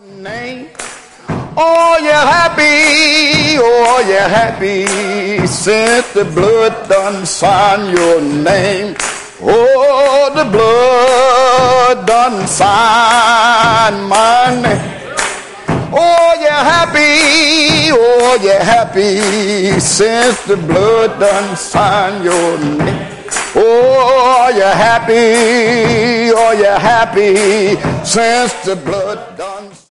Name. Oh, you're happy since the blood done signed your name. Oh, the blood done signed my name. Oh, you're happy since the blood done signed your name. Oh, you're happy since the blood done